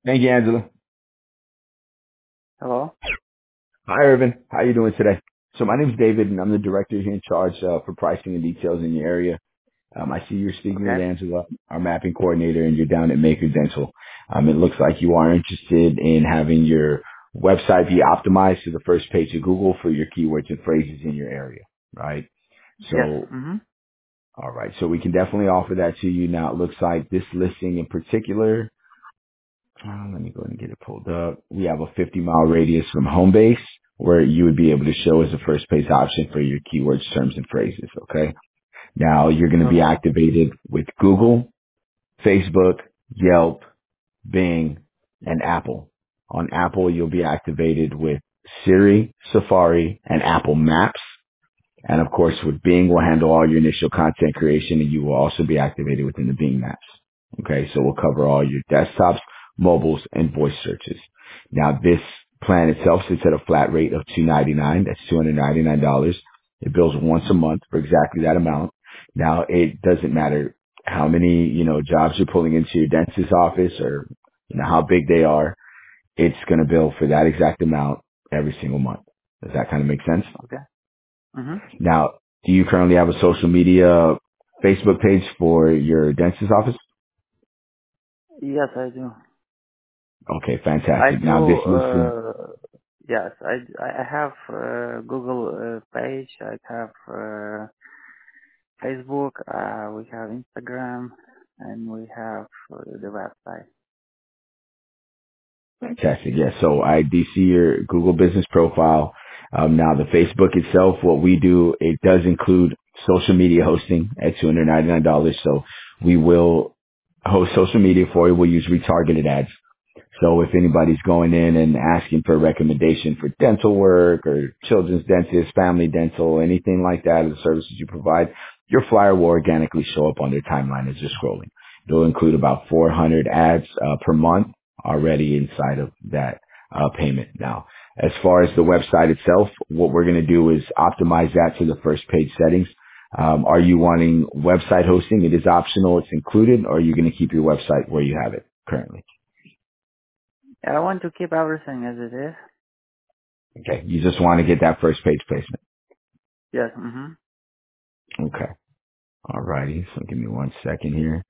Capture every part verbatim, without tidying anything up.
Thank you, Angela. Hello? Hi, Irvin. How you doing today? So my name is David, and I'm the director here in charge uh, for pricing and details in your area. Um, I see you're speaking with Okay. Angela, our mapping coordinator, and you're down at Maker Dental. Um, it looks like you are interested in having your website be optimized to the first page of Google for your keywords and phrases in your area, right? Yes. So, Mm-hmm. all right. So we can definitely offer that to you. Now, it looks like this listing in particular. Uh, let me go ahead and get it pulled up. We have a fifty mile radius from home base where you would be able to show as a first page option for your keywords, terms, and phrases. Okay. Now you're going to be Okay. activated with Google, Facebook, Yelp, Bing, and Apple. On Apple, you'll be activated with Siri, Safari, and Apple Maps. And of course, with Bing, we'll handle all your initial content creation, and you will also be activated within the Bing Maps. Okay, so we'll cover all your desktops, mobiles, and voice searches. Now, this plan itself sits at a flat rate of two hundred ninety-nine dollars. That's two hundred ninety-nine dollars. It bills once a month for exactly that amount. Now, it doesn't matter how many, you know, jobs you're pulling into your dentist's office or, you know, how big they are. It's going to bill for that exact amount every single month. Does that kind of make sense? Okay. Mm-hmm. Now, do you currently have a social media Facebook page for your dentist's office? Yes, I do. Okay, I fantastic. Now this do, listing, uh, yes, I, I I have uh, Google uh, page, I have uh, Facebook, uh, we have Instagram, and we have uh, the website. fantastic. Yes. So I do see your Google business profile. Um, now the Facebook itself, what we do, it does include social media hosting at two hundred ninety-nine dollars. So we will host social media for you. We'll use retargeted ads. So if anybody's going in and asking for a recommendation for dental work or children's dentist, family dental, anything like that, or the services you provide, your flyer will organically show up on their timeline as you're scrolling. It'll include about four hundred ads uh, per month already inside of that uh, payment. Now, as far as the website itself, what we're going to do is optimize that to the first page settings. Um, are you wanting website hosting? It is optional. It's included. Or are you going to keep your website where you have it currently? I want to keep everything as it is. Okay. You just want to get that first page placement. Yes. Mm-hmm. Okay. All righty. So give me one second here.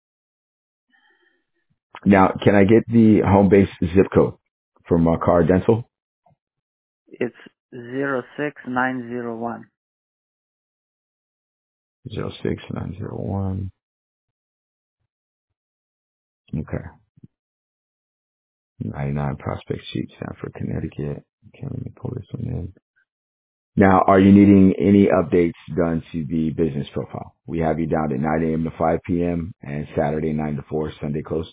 Now, can I get the home base zip code from uh, Car Dental? It's zero six nine zero one. Zero six nine zero one. Okay. ninety-nine Prospect Street, Sanford, Connecticut. Okay, let me pull this one in. Now, are you needing any updates done to the business profile? We have you down at nine a.m. to five p.m. and Saturday nine to four, Sunday closed.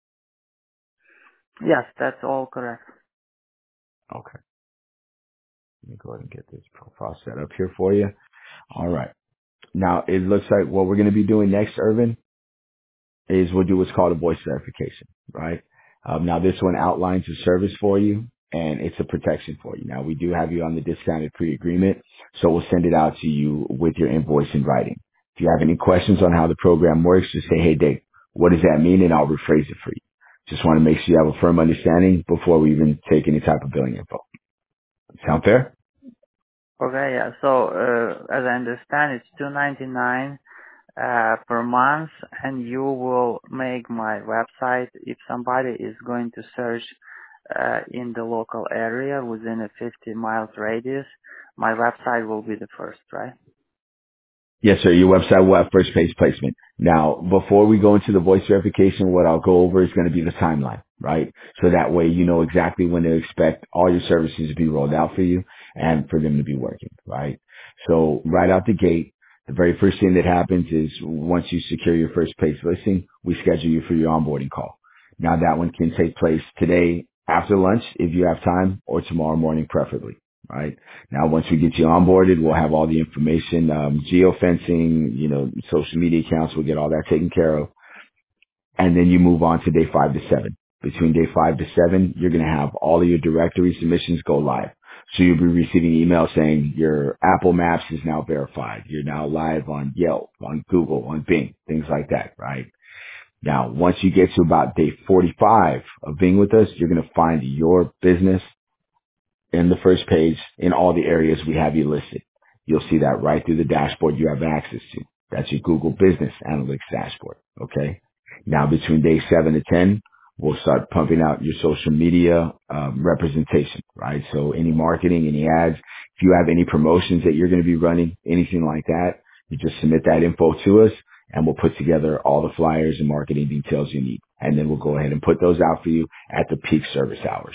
Yes, that's all correct. Okay. Let me go ahead and get this profile set up here for you. All right. Now, it looks like what we're going to be doing next, Irvin, is we'll do what's called a voice verification, right? Um, now, this one outlines the service for you, and it's a protection for you. Now, we do have you on the discounted pre-agreement, so we'll send it out to you with your invoice in writing. If you have any questions on how the program works, just say, hey, Dave, what does that mean? And I'll rephrase it for you. Just want to make sure you have a firm understanding before we even take any type of billing info. Sound fair? Okay, yeah. So, uh, as I understand, it's two ninety nine uh, per month, and you will make my website if somebody is going to search uh, in the local area within a fifty miles radius. My website will be the first, right? Yes, sir. Your website will have first page placement. Now, before we go into the voice verification, what I'll go over is going to be the timeline, right? So that way you know exactly when to expect all your services to be rolled out for you and for them to be working, right? So right out the gate, the very first thing that happens is once you secure your first page listing, we schedule you for your onboarding call. Now that one can take place today after lunch if you have time or tomorrow morning preferably, right? Now, once we get you onboarded, we'll have all the information, um, geofencing, you know, social media accounts. We'll get all that taken care of. And then you move on to day five to seven. Between day five to seven, you're going to have all of your directory submissions go live. So you'll be receiving emails saying your Apple Maps is now verified. You're now live on Yelp, on Google, on Bing, things like that, right? Now, once you get to about day forty-five of being with us, you're going to find your business in the first page in all the areas we have you listed. You'll see that right through the dashboard you have access to. That's your Google Business Analytics dashboard. Okay. Now between day seven to ten, we'll start pumping out your social media um, representation, right? So any marketing, any ads, if you have any promotions that you're going to be running, anything like that, you just submit that info to us and we'll put together all the flyers and marketing details you need. And then we'll go ahead and put those out for you at the peak service hours.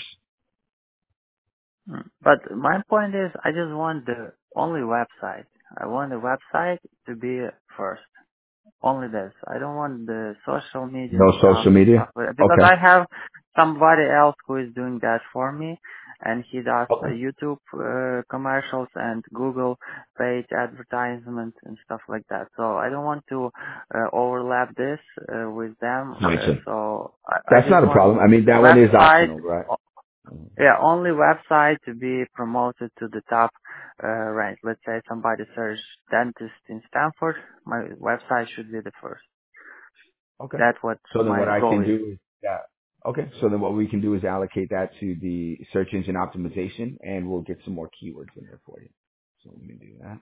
Mm. But my point is, I just want the only website. I want the website to be first. Only this. I don't want the social media No stuff social and media? stuff like that. Because Okay. I have somebody else who is doing that for me, and he does uh, Okay. YouTube uh, commercials and Google page advertisements and stuff like that. So I don't want to uh, overlap this uh, with them. Uh, Gotcha. so I, I That's just not a want problem. I mean, that one is website. optional, right? Mhm. Yeah, only website to be promoted to the top uh, rank. Let's say somebody search dentist in Stanford, my website should be the first. Okay. That's what So then what my I goal can is. do is that. Okay. So then what we can do is allocate that to the search engine optimization and we'll get some more keywords in there for you. So let me do that.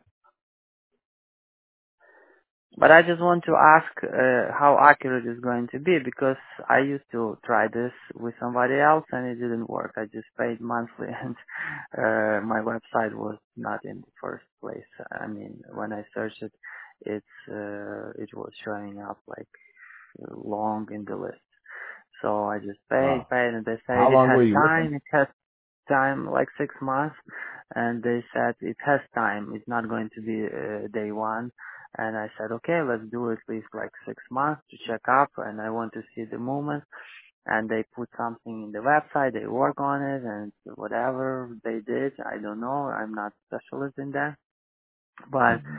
But I just want to ask uh, how accurate it's going to be because I used to try this with somebody else and it didn't work. I just paid monthly and uh, my website was not in the first place. I mean, when I searched it, it's uh, it was showing up like long in the list. So I just paid, Wow. paid, and they said How it long has were you with them? time. It has time, like six months, and they said it has time. It's not going to be uh, day one. And I said, okay, let's do at least like six months to check up, and I want to see the movement. And they put something in the website, they work on it, and whatever they did, I don't know. I'm not specialist in that. But hmm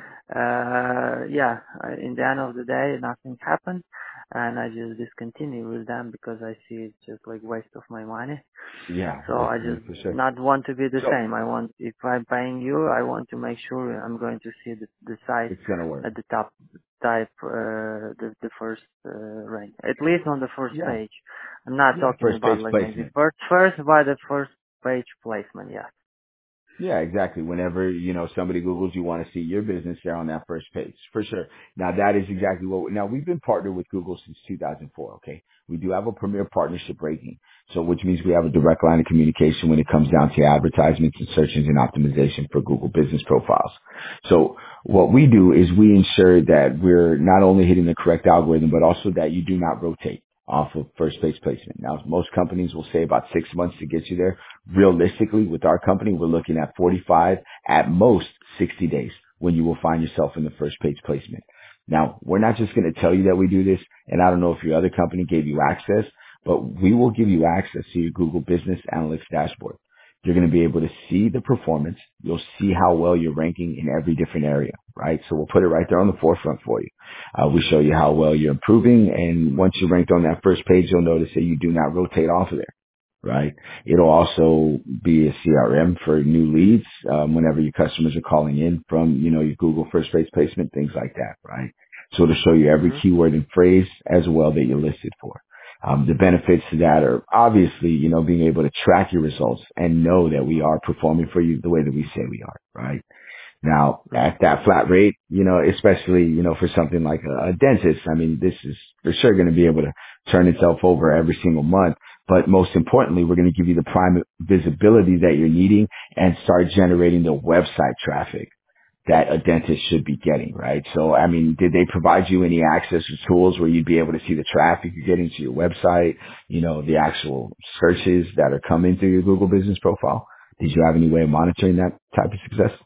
uh yeah, I- in the end of the day, nothing happened, and I just discontinued with them because I see it's just like waste of my money. Yeah, So I definitely just for sure. not want to be the So same. I want, if I'm paying you, I want to make sure I'm going to see the, the site it's going to work. at the top type, uh, the, the first, uh, rank, at least on the first Yeah. page. I'm not Yeah. talking First about page like maybe placement. first, first by the first page placement. Yeah. Yeah, exactly. Whenever, you know, somebody Googles, you want to see your business there on that first page, for sure. Now that is exactly what, now we've been partnered with Google since two thousand four, okay? We do have a premier partnership rating, so which means we have a direct line of communication when it comes down to advertisements and search engine optimization for Google business profiles. So what we do is we ensure that we're not only hitting the correct algorithm, but also that you do not rotate off of first page placement. Now, most companies will say about six months to get you there. Realistically, with our company, we're looking at forty-five, at most sixty days when you will find yourself in the first page placement. Now, we're not just going to tell you that we do this, and I don't know if your other company gave you access, but we will give you access to your Google Business Analytics dashboard. You're going to be able to see the performance. You'll see how well you're ranking in every different area, right? So we'll put it right there on the forefront for you. Uh, we show you how well you're improving, and once you're ranked on that first page, you'll notice that you do not rotate off of there, right? It'll also be a C R M for new leads um, whenever your customers are calling in from, you know, your Google first page placement, things like that, right? So it'll show you every hmm keyword and phrase as well that you're listed for. Um, the benefits to that are obviously, you know, being able to track your results and know that we are performing for you the way that we say we are, right? Now, hmm at that flat rate, you know, especially, you know, for something like a, a dentist, I mean, this is for sure going to be able to turn itself over every single month. But most importantly, we're going to give you the prime visibility that you're needing and start generating the website traffic that a dentist should be getting, right? So, I mean, did they provide you any access or tools where you'd be able to see the traffic you're getting to your website, you know, the actual searches that are coming through your Google business profile? Did you have any way of monitoring that type of success?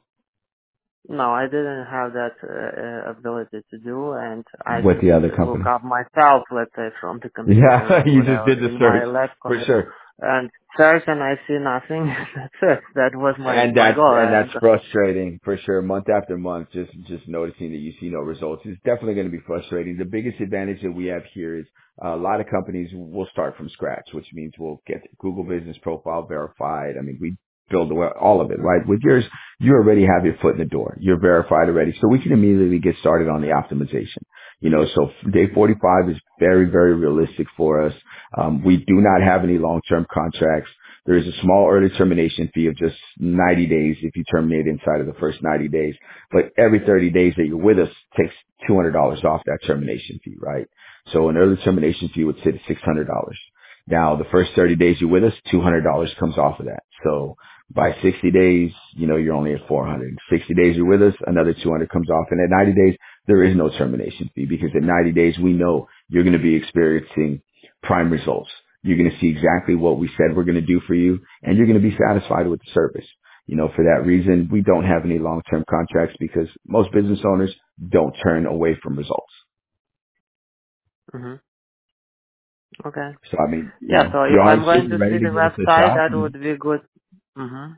No, I didn't have that uh, uh, ability to do, and I With just the other look company. up myself, let's say, from the computer Yeah, or you just did whatever the in my search laptop, for sure. and search, and I see nothing. That's it. That was my And my that's goal, and and that's frustrating for sure. Month after month, just just noticing that you see no results is definitely going to be frustrating. The biggest advantage that we have here is uh, a lot of companies will start from scratch, which means we'll get Google Business Profile verified. I mean, we build the web, all of it, right? With yours, you already have your foot in the door. You're verified already. So we can immediately get started on the optimization. You know, so day forty-five is very, very realistic for us. Um, we do not have any long-term contracts. There is a small early termination fee of just ninety days if you terminate inside of the first ninety days. But every thirty days that you're with us takes two hundred dollars off that termination fee, right? So an early termination fee would sit at six hundred dollars. Now, the first thirty days you're with us, two hundred dollars comes off of that. So by sixty days, you know, you're only at four hundred. sixty days you're with us, another two hundred comes off. And at ninety days, there is no termination fee because at ninety days, we know you're going to be experiencing prime results. You're going to see exactly what we said we're going to do for you, and you're going to be satisfied with the service. You know, for that reason, we don't have any long-term contracts because most business owners don't turn away from results. hmm Okay. So, I mean, you Yeah, know, so if if you are I'm going certainly to ready see to the give us a website, shot, that you know, would be good. hmm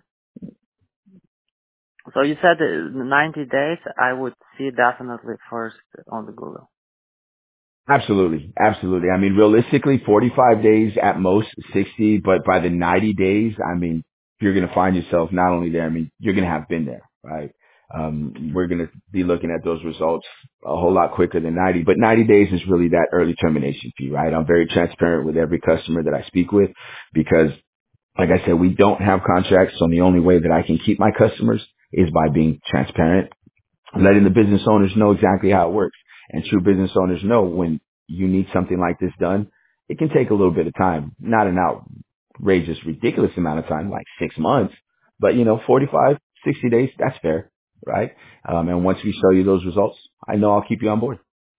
So you said uh, ninety days, I would see definitely first on the Google. absolutely, absolutely. I mean, realistically, forty-five days at most, sixty, but by the ninety days, I mean, you're going to find yourself not only there, I mean, you're going to have been there, right? Um, we're going to be looking at those results a whole lot quicker than ninety, but ninety days is really that early termination fee, right? I'm very transparent with every customer that I speak with because, like I said, we don't have contracts, so the only way that I can keep my customers is by being transparent, letting the business owners know exactly how it works. And true business owners know when you need something like this done, it can take a little bit of time, not an outrageous, ridiculous amount of time, like six months, but you know, forty-five, sixty days, that's fair, right? Um, and once we show you those results, I know I'll keep you on board.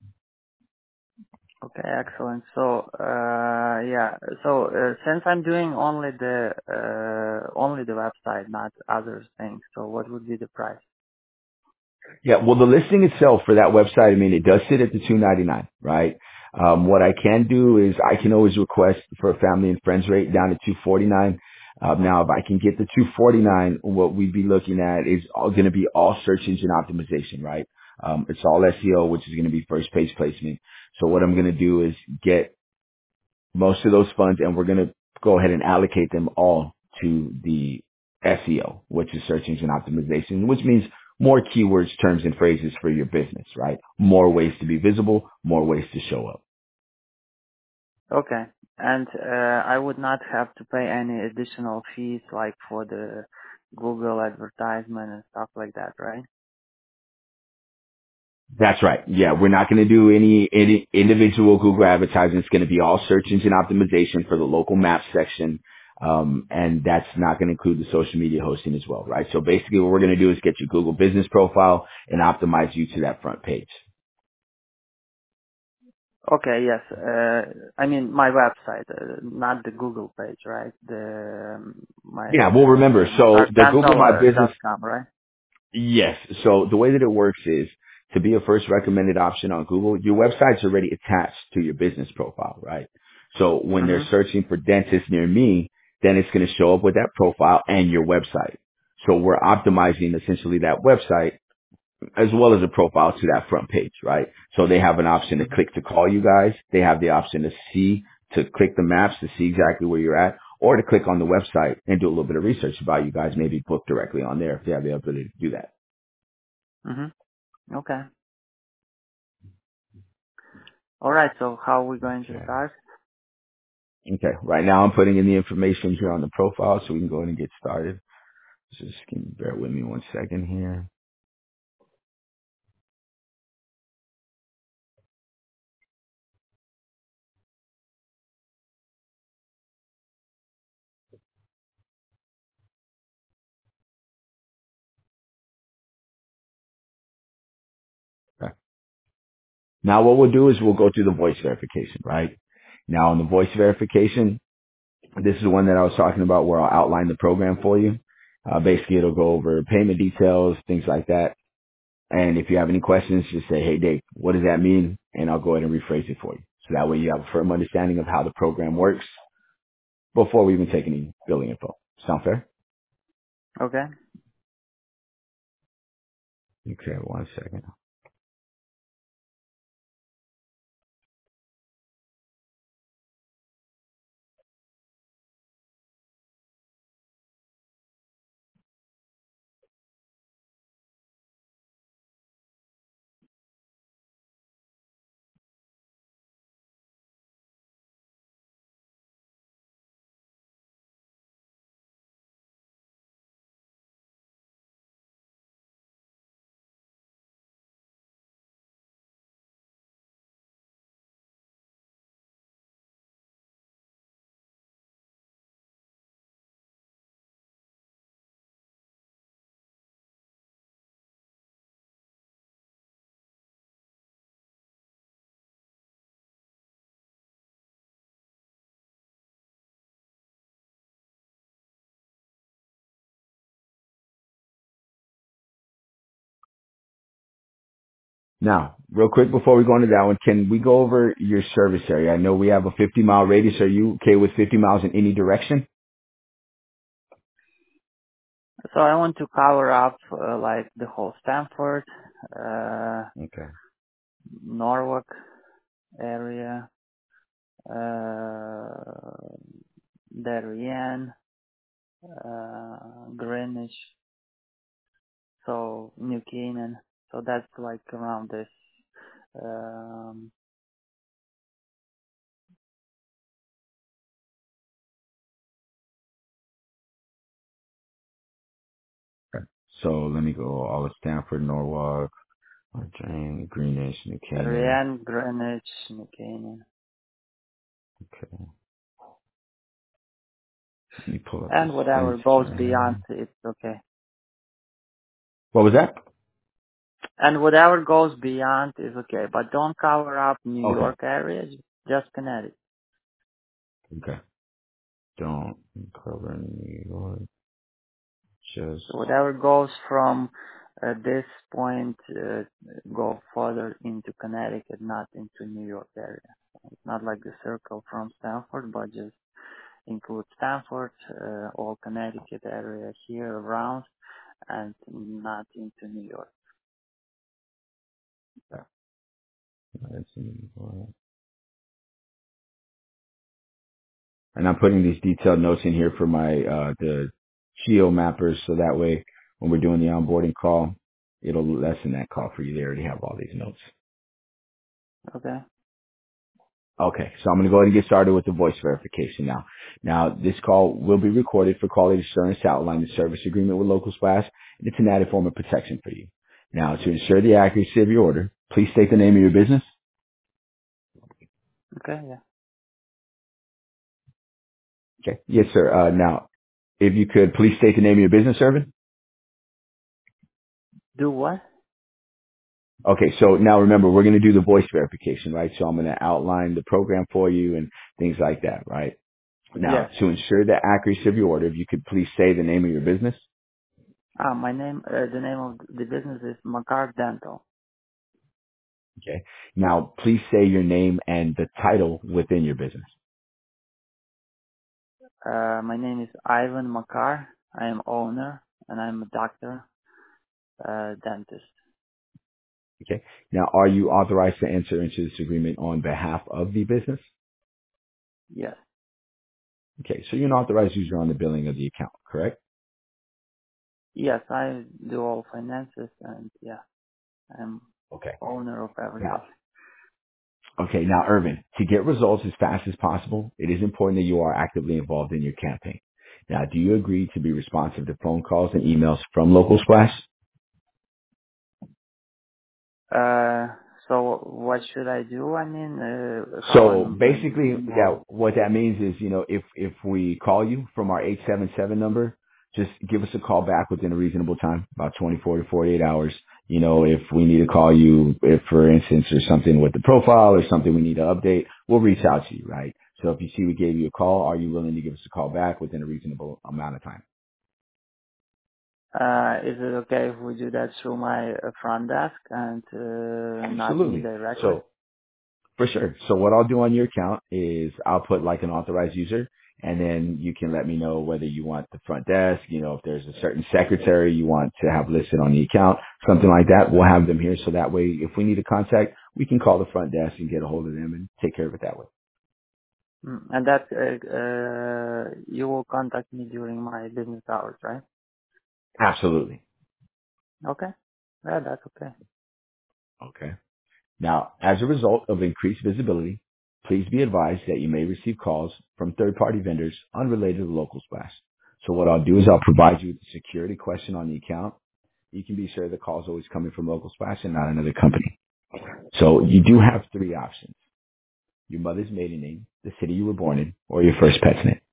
Okay, excellent. So, uh, yeah, so uh, since I'm doing only the uh, only the website, not other things, so what would be the price? Yeah, well, the listing itself for that website, I mean, it does sit at the two ninety-nine, right? Um, what I can do is I can always request for a family and friends rate down to two forty-nine. Um, now, if I can get the two forty-nine, what we'd be looking at is going to be all search engine optimization, right? Um, it's all S E O, which is going to be first page placement. So what I'm going to do is get most of those funds, and we're going to go ahead and allocate them all to the S E O, which is search engine optimization, which means more keywords, terms, and phrases for your business, right? More ways to be visible, more ways to show up. Okay, and uh, I would not have to pay any additional fees like for the Google advertisement and stuff like that, right? That's right. Yeah, we're not going to do any, any individual Google advertising. It's going to be all search engine optimization for the local map section. Um, and that's not going to include the social media hosting as well, right? So basically what we're going to do is get your Google business profile and optimize you to that front page. Okay, yes. Uh, I mean my website, uh, not the Google page, right? The um, my Yeah, well, remember, uh, so the Google dental My uh, Business, dot com, right? yes. So the way that it works is to be a first recommended option on Google, your website's already attached to your business profile, right? So when they're Mhm. searching for dentist near me, then it's going to show up with that profile and your website. So we're optimizing essentially that website as well as a profile to that front page, right? So they have an option to Mhm. click to call you guys. They have the option to see, to click the maps to see exactly where you're at, or to click on the website and do a little bit of research about you guys, maybe book directly on there if they have the ability to do that. Mhm. Okay. All right. So how are we going to Okay. start? Okay. Right now I'm putting in the information here on the profile so we can go ahead and get started. Just can you bear with me one second here. Okay. Now what we'll do is we'll go through the voice verification, right? Now on the voice verification, this is the one that I was talking about where I'll outline the program for you. Uh, basically, it'll go over payment details, things like that. And if you have any questions, just say, hey, Dave, what does that mean? And I'll go ahead and rephrase it for you. So that way you have a firm understanding of how the program works before we even take any billing info. Sound fair? Okay. Okay, one second. Now, real quick before we go into that one, can we go over your service area? I know we have a fifty mile radius. Are you okay with fifty miles in any direction? So I want to cover up uh, like the whole Stanford, uh, Okay. Norwalk area, uh, Darien, uh, Greenwich, so New Canaan. So that's like around this. Um, Okay. So let me go all of Stanford, Norwalk, Jane, Greenwich, New Canaan. Darien, Greenwich, New Canaan. Okay. Let me pull up this And whatever fence goes beyond, here. it's okay. What was that? And whatever goes beyond is okay, but don't cover up New Okay. York area, just Connecticut. Okay. Don't cover New York. Just So whatever goes from uh, this point, uh, go further into Connecticut, not into New York area. It's not like the circle from Stanford, but just include Stanford, uh, all Connecticut area here around, and not into New York. yeah, that's New York. And I'm putting these detailed notes in here for my uh the geo mappers so that way when we're doing the onboarding call, it'll lessen that call for you. They already have all these notes. Okay? Okay, so I'm going to go ahead and get started with the voice verification now. Now, this call will be recorded for quality assurance to outline the service agreement with Local Splash, and it's an added form of protection for you. Now, to ensure the accuracy of your order, please state the name of your business. Okay, yeah. Okay. Yes, sir. Uh, now, if you could please state the name of your business, Irvin. Do what? Okay, so now remember, we're going to do the voice verification, right? So I'm going to outline the program for you and things like that, right? Now, Yes. to ensure the accuracy of your order, if you could please say the name of your business. Ah, my name, uh, the name of the business is Makar Dental. Okay. Now, please say your name and the title within your business. Uh, my name is Ivan Makar. I am owner, and I'm a doctor, uh, dentist. Okay. Now, are you authorized to enter into this agreement on behalf of the business? Yes. Okay. So you're an authorized user on the billing of the account, correct? Yes, I do all finances, and yeah, I'm Okay. owner of everything. Now, okay. Now, Irvin, to get results as fast as possible, it is important that you are actively involved in your campaign. Now, do you agree to be responsive to phone calls and emails from Local Splash? Uh, so what should I do? I mean, uh, how So I'm going to be basically, involved. yeah, what that means is, you know, if, if we call you from our eight seven seven number, just give us a call back within a reasonable time, about twenty-four to forty-eight hours. You know, if we need to call you, if for instance there's something with the profile or something we need to update, we'll reach out to you, right? So if you see we gave you a call, are you willing to give us a call back within a reasonable amount of time? Uh, is it okay if we do that through my uh, front desk and uh, not me Absolutely. directly? So for sure. So what I'll do on your account is I'll put like an authorized user and then you can let me know whether you want the front desk, you know, if there's a certain secretary you want to have listed on the account, something like that. We'll have them here so that way if we need a contact, we can call the front desk and get a hold of them and take care of it that way. Mm, and that uh, uh, you will contact me during my business hours, right? Absolutely. Okay. Yeah, that's okay. Okay. Now, as a result of increased visibility, please be advised that you may receive calls from third-party vendors unrelated to Local Splash. So what I'll do is I'll provide you with a security question on the account. You can be sure the call is always coming from Local Splash and not another company. So you do have three options. Your mother's maiden name, the city you were born in, or your first pet's name.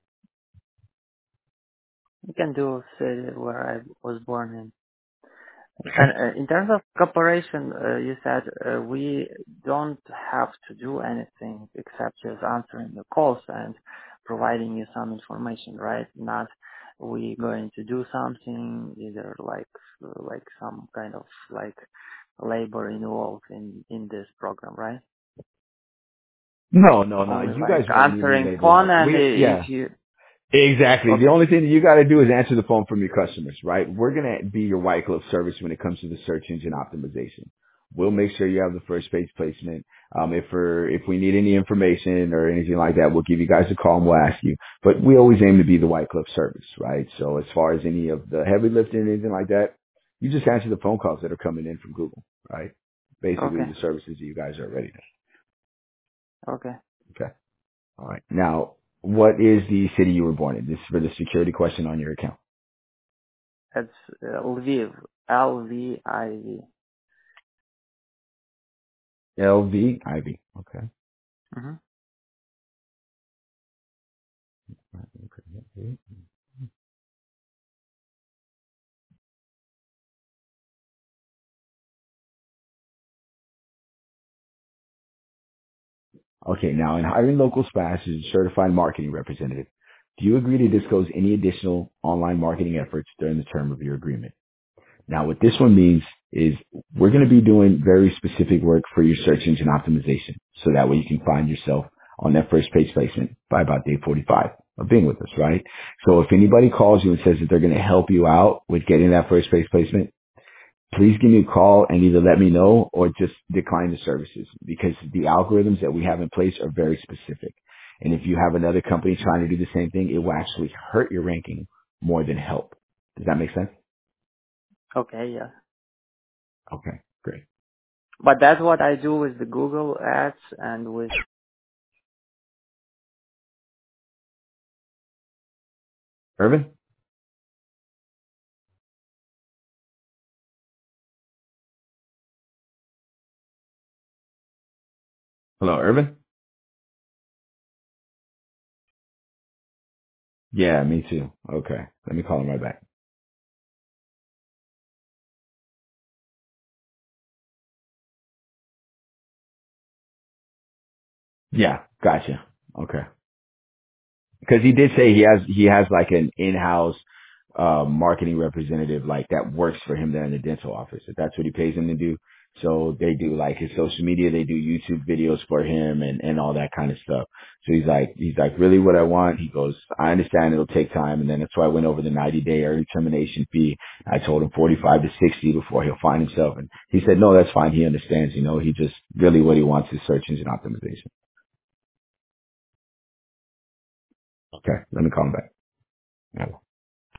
You can do city where I was born in. Okay. And uh, in terms of cooperation, uh, you said uh, we don't have to do anything except just answering the calls and providing you some information, right? Not we going to do something either like like some kind of like labor involved in in this program, right? No, no, no. Only You like guys won't need any answering labor phone, help. and We, i- yeah. if you Exactly. The okay, only thing that you got to do is answer the phone from your customers, right? We're going to be your white glove service when it comes to the search engine optimization. We'll make sure you have the first page placement. Um, if for if we need any information or anything like that, we'll give you guys a call and we'll ask you. But we always aim to be the white glove service, right? So as far as any of the heavy lifting, anything like that, you just answer the phone calls that are coming in from Google, right? Basically, okay, the services that you guys are ready to. okay. Okay. All right. Now, what is the city you were born in? This is for the security question on your account. It's uh, Lviv, L V I V. L V I V. Okay. Mm-hmm. Okay. Now, in hiring local SPAS as a certified marketing representative, do you agree to disclose any additional online marketing efforts during the term of your agreement? Now, what this one means is we're going to be doing very specific work for your search engine optimization, so that way you can find yourself on that first page placement by about day forty-five of being with us, right? So if anybody calls you and says that they're going to help you out with getting that first page placement, please give me a call and either let me know or just decline the services, because the algorithms that we have in place are very specific. And if you have another company trying to do the same thing, it will actually hurt your ranking more than help. Does that make sense? Okay, yeah. Okay, great. But that's what I do with the Google ads and with Irvin? Hello, Irvin? Yeah, me too. Okay, let me call him right back. Yeah, gotcha. Okay. Because he did say he has he has like an in-house uh, marketing representative like that works for him there in the dental office. If that's what he pays him to do. So they do like his social media, they do YouTube videos for him and and all that kind of stuff. So he's like he's like really what I want. He goes, I understand it'll take time, and then that's why I went over the ninety day early termination fee. I told him forty-five to sixty before he'll find himself, and he said no, that's fine. He understands. You know, he just really what he wants is search engine optimization. Okay, let me call him back. Yeah.